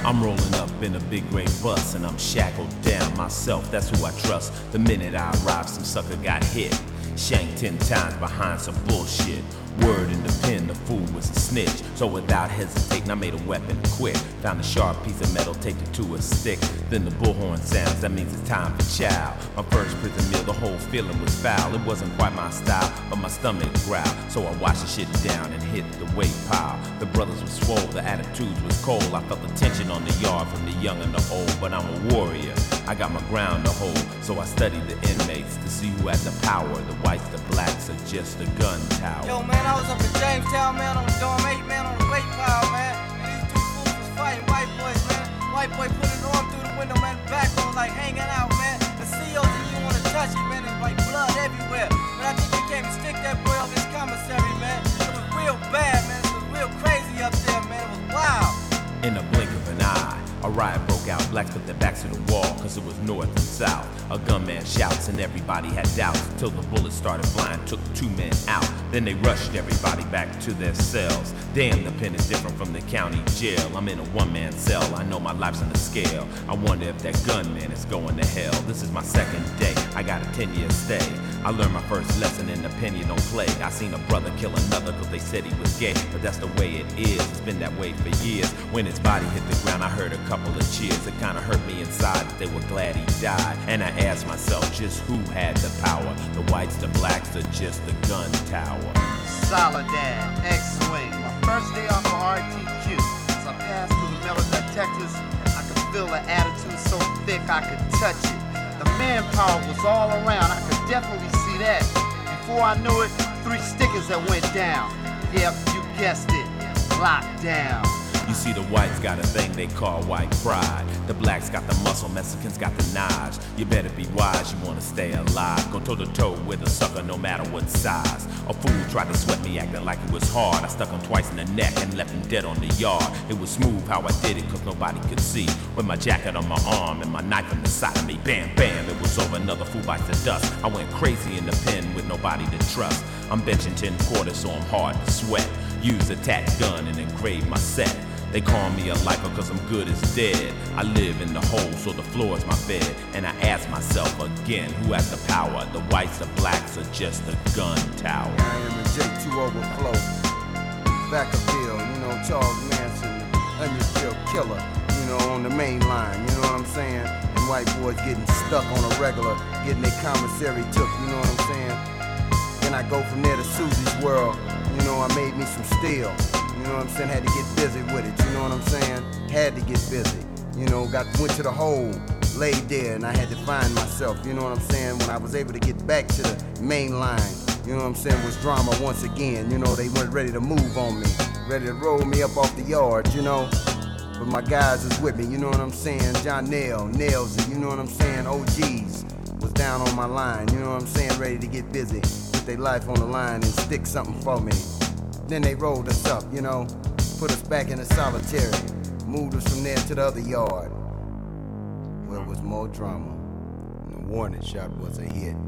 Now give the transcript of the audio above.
I'm rolling up in a big gray bus and I'm shackled down myself, that's who I trust. The minute I arrived, some sucker got hit, shanked 10 times behind some bullshit. Word in the pen, the fool was a snitch. So without hesitating, I made a weapon quick. Found a sharp piece of metal, taped it to a stick. Then the bullhorn sounds, that means it's time for chow. My first prison meal, the whole feeling was foul. It wasn't quite my style, but my stomach growled. So I washed the shit down and hit the weight pile. The brothers were swole, the attitudes was cold. I felt the tension on the yard from the young and the old. But I'm a warrior, I got my ground to hold. So I studied the inmates to see who had the power. The whites, the blacks, or just the gun tower. Yo, man, I was up in Jamestown, man, on the dorm 8, man, on the weight pile, man. And these two fools was fighting white boys, man. White boy put his arm through the window, man, back on like hanging out, man. The CEOs didn't even want to touch him, man. There's like blood everywhere. But I think they came to stick that boy off his commissary, man. It was real bad, man. It was real crazy up there, man. It was wild. In a blink of an eye, a riot broke out. Blacks put their backs to the wall, cause it was north and south. A gunman shouts and everybody had doubts, till the bullets started flying, took 2 men out. Then they rushed everybody back to their cells. Damn, the pen is different from the county jail. I'm in a one-man cell, I know my life's on the scale. I wonder if that gunman is going to hell. This is my second day, I got a 10-year stay. I learned my first lesson in the pen you don't play. I seen a brother kill another cause they said he was gay. But that's the way it is, it's been that way for years. When his body hit the ground, I heard a couple of cheers. It kinda hurt me inside that they were glad he died. And I asked myself just who had the power. The whites, the blacks, or just the gun tower. Soledad, X-Wing, my first day off of RTQ. As I passed through the metal detectors, I could feel the attitude so thick I could touch it. The manpower was all around, I could definitely see that. Before I knew it, 3 stickers that went down. Yep, you guessed it, locked down. You see, the whites got a thing they call white pride. The blacks got the muscle, Mexicans got the knives. You better be wise, you wanna stay alive. Go toe to toe with a sucker no matter what size. A fool tried to sweat me acting like it was hard. I stuck him twice in the neck and left him dead on the yard. It was smooth how I did it cause nobody could see. With my jacket on my arm and my knife on the side of me. Bam, bam, it was over, another fool bites the dust. I went crazy in the pen with nobody to trust. I'm benching 10 quarters so I'm hard to sweat. Use a tat gun and engrave my set. They call me a lifer cause I'm good as dead. I live in the hole so the floor is my bed. And I ask myself again, who has the power? The whites, the blacks, or just the gun tower? I am a J2 Overflow, Vacaville, you know, Charles Manson, Onionsville Killer, you know, on the main line, you know what I'm saying? And white boys getting stuck on a regular, getting their commissary took, you know what I'm saying? Then I go from there to Susie's World, you know, I made me some steel. You know what I'm saying? Had to get busy with it, you know what I'm saying? Had to get busy. You know, went to the hole, laid there, and I had to find myself, you know what I'm saying? When I was able to get back to the main line, you know what I'm saying, was drama once again. You know, they weren't ready to move on me, ready to roll me up off the yard, you know? But my guys is with me, you know what I'm saying? John Nails it, you know what I'm saying? OGs was down on my line, you know what I'm saying? Ready to get busy, put their life on the line and stick something for me. Then they rolled us up, you know, put us back in the solitary, moved us from there to the other yard, where it was more drama, and the warning shot was a hit.